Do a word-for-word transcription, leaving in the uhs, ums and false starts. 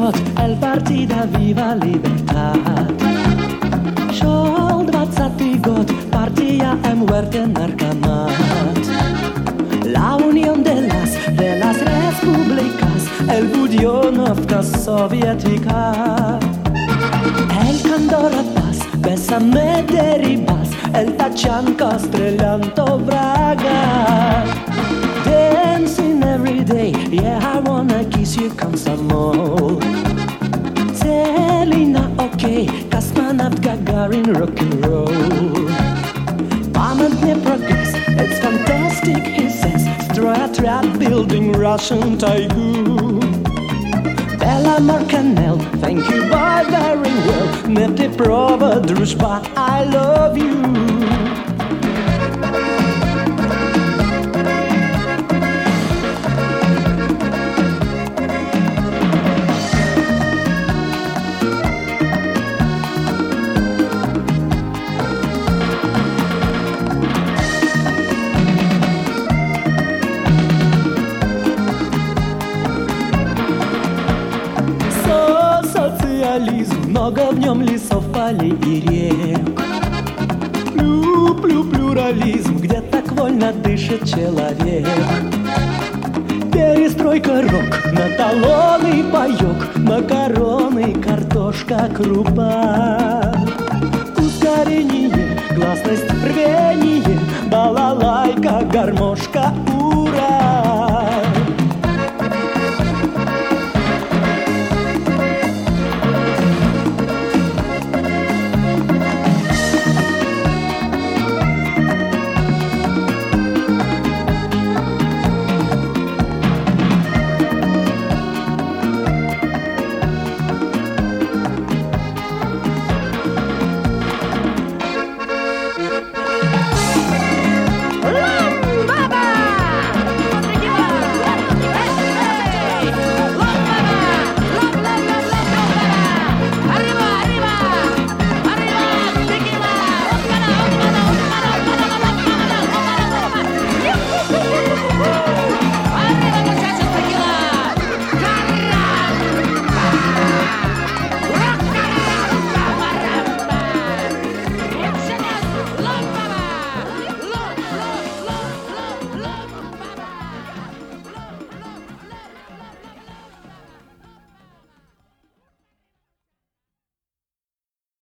год, эль партида вива либертат. Шел двадцатый год, партия М-Муэрте наркомат. La unión de las, de las repúblicas, el Будённовка soviética. El Candor paz, bésame derribas, el Tachanka strelando vraga. Dancing every day, yeah, I wanna kiss you, комсомол. Целина, окей, космонавт Гагарин, рок-н-ролл. Памятный прогресс, it's fantastic, he says. Стройотряд building Russian тайгу. Беломор Canal, thank you, boy, very well. Нефтепровод, дружба, I love you. Много в нем лесов, полей и рек. Люблю плюрализм, где так вольно дышит человек. Перестройка рок, на талоны паёк, макароны, картошка, крупа. Ускорение, гласность, рвение, балалайка, гармошка, ура!